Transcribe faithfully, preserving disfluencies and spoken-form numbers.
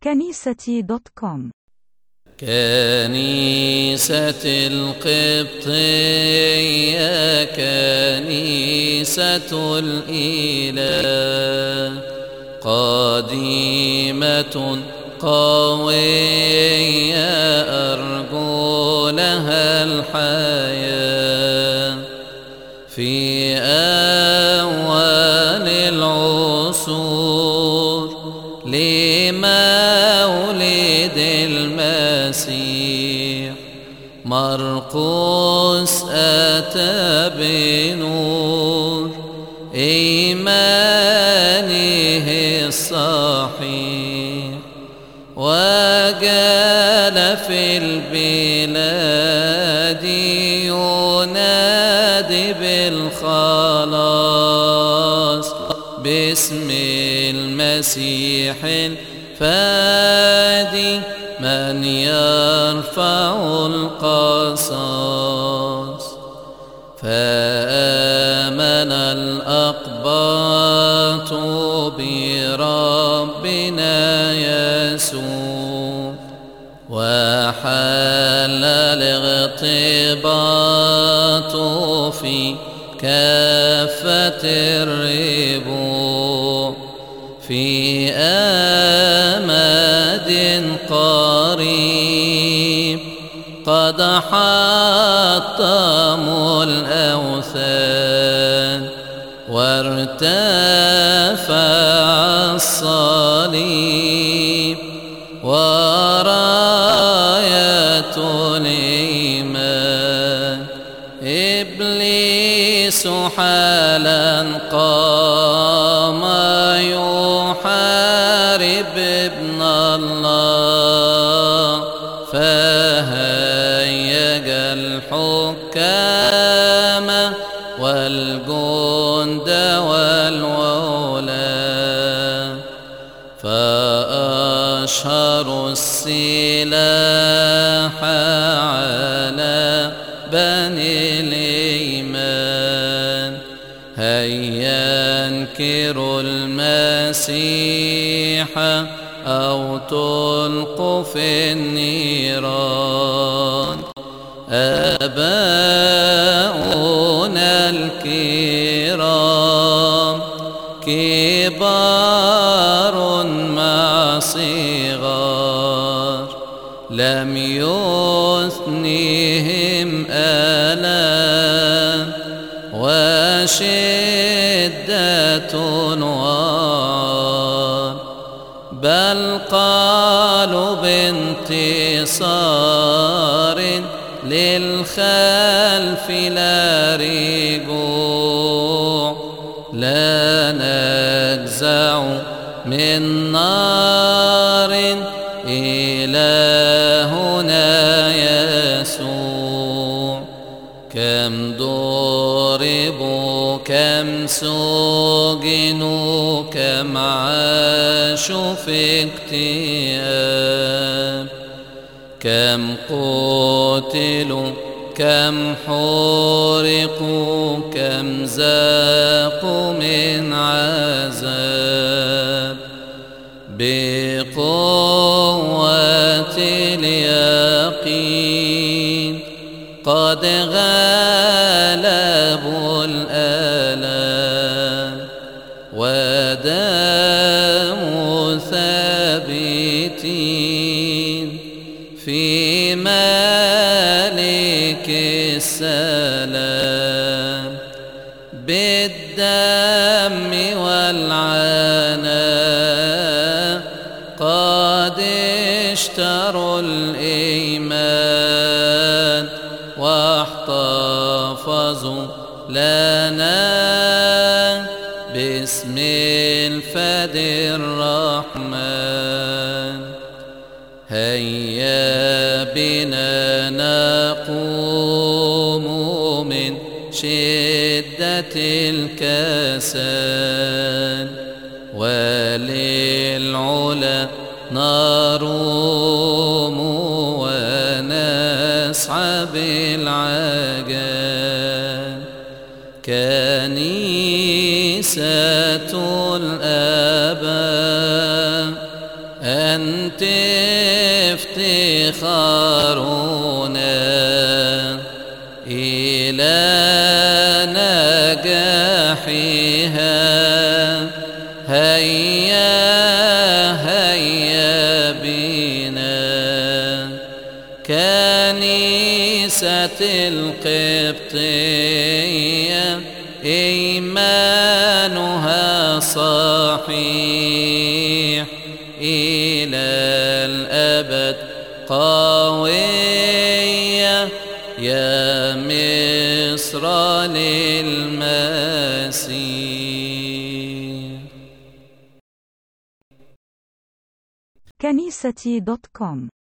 كنيستي دوت كوم. كنيسة القبطية كنيسة الإله، قديمة قوية أرجو لها الحياة. في أول العصور لمولد المسيح مرقس أتى بنور إيمانه الصحيح، وجال في البلاد ينادي بالخلاص باسم المسيح الفادي من يرفع القصاص. فآمن الأقباط بربنا يسوع، وحل الاغتباط في كافة الربوع. في آمد قريب قد حطموا الأوثان، وارتفع الصليب وراية الإيمان. إبليس حالا قام يحارب ابن الله، فهيج الحكام والجند والولاة، فأشهروا السلاح على بني الإيمان. هيا انكروا المسيح أو تلقوا في النيران. آباؤنا الكرام كبار مع صغار، لم يثنهم آلام وشدة وعار، بل قالوا بانتصار للخلف لا رجوع. لا نجزع من نار إلهنا يسوع. كم ضربوا كم سجنوا كم عاشوا في اكتئاب، كم قتلوا كم حرقوا كم ذاقوا من عذاب. بقوة اليقين قد غلبوا الآلام، وداموا ثابتين في مالك السلام. بالدم والعناء قد اشتروا الإيمان، واحتفظوا لنا باسم الفادي الرحمن. هيا بنا نقوم من شدة الكسل، وللعلا نروم ونسعى بالعجل. كنيسة الآباء أنت افتخارنا إلى نجاحها. هيا هيا بنا كنيسة القبطية إيمانها صحيح إلى الأبد قوية يا مصر للمسيح. كنيستي دوت كوم